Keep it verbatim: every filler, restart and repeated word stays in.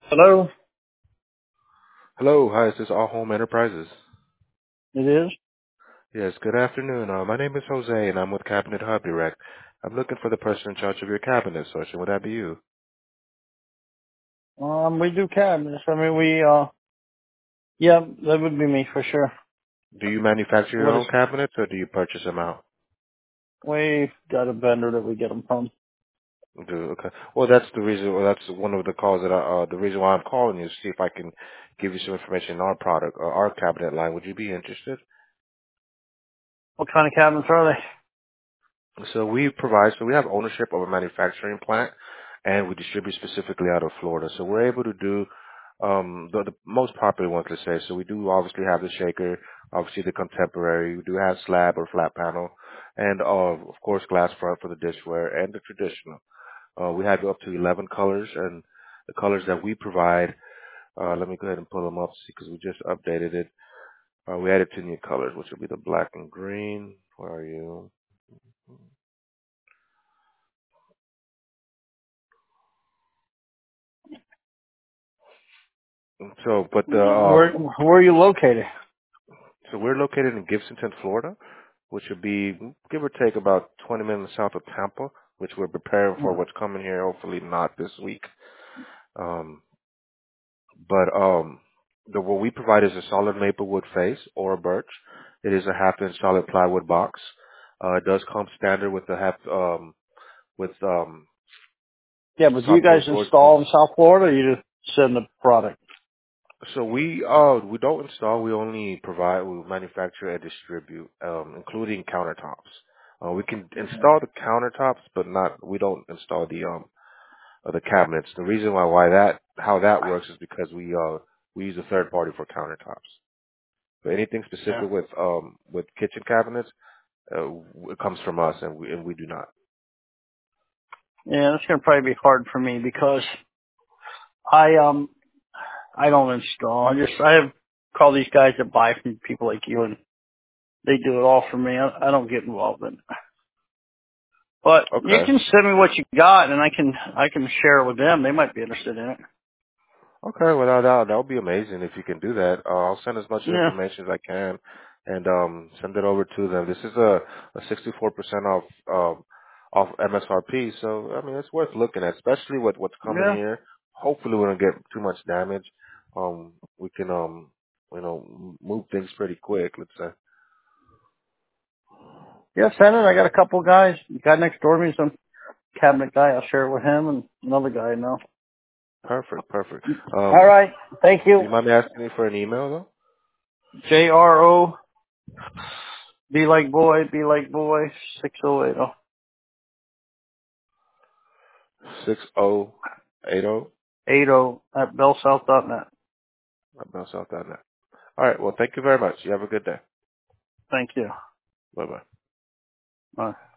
Hello, Hello, hi, is this All Home Enterprises? it is. Yes, good afternoon. Uh, my name is Jose, and I'm with Cabinet Hub Direct. I'm looking for the person in charge of your cabinet section. Would that be you? Um, we do cabinets. I mean, we, uh, yeah, that would be me for sure. Do you manufacture your What is, own cabinets, or do you purchase them out? we've got a vendor that we get them from. Do okay. Well, that's the reason. Well, that's one of the calls that I, uh, the reason why I'm calling you is to see if I can give you some information on our product or our cabinet line. Would you be interested? What kind of cabinets are they? So we provide, so we have ownership of a manufacturing plant, and we distribute specifically out of Florida. So we're able to do um, the, the most popular ones, let's say. So we do obviously have the shaker, obviously the contemporary. We do have slab or flat panel, and uh, of course glass front for the dishware and the traditional. Uh, we have up to eleven colors, and the colors that we provide. Uh, let me go ahead and pull them up because we just updated it. Uh, we added two new colors, which will be the black and green. Where are you? So, but the Where, um, where are you located? so we're located in Gibsonton, Florida, which would be give or take about twenty minutes south of Tampa, which we're preparing for what's coming here. Hopefully not this week. Um, but um, the what we provide is a solid maple wood face or a birch. It is a half inch solid plywood box. Uh, it does come standard with the half um, with um, Yeah, but do you guys softwood doors. install in South Florida or you just send the product? So we uh we don't install. We only provide. We manufacture and distribute, um, including countertops. Uh, we can install the countertops, but not. We don't install the um uh, the cabinets. The reason why why that how that works is because we uh we use a third party for countertops. But anything Yeah. specific with um with kitchen cabinets, uh, it comes from us, and we and we do not. Yeah, that's gonna probably be hard for me because I, um, I don't install. I just, I have call these guys that buy from people like you and they do it all for me. I, I don't get involved in it. But you Okay. can send me what you got and I can, I can share it with them. They might be interested in it. Okay, well that that that would be amazing if you can do that. Uh, I'll send as much Yeah. information as I can, and um, send it over to them. This is a a sixty-four percent off um off M S R P, so I mean it's worth looking at, especially with what's coming Yeah. here. Hopefully we don't get too much damage. Um, we can um you know m- move things pretty quick. Let's say. Yeah, send it. I got a couple guys. The guy next door to me is some cabinet guy. I'll share it with him and another guy I know. Perfect, perfect. All Um, right. Thank do you. you mind me asking you for an email though? J R O B like boy, B like boy, six oh eight oh. Six oh eight oh Eight oh at bellsouth dot net. at Bell South dot net. All right. Well, thank you very much. You have a good day. Thank you. Bye bye. Bye.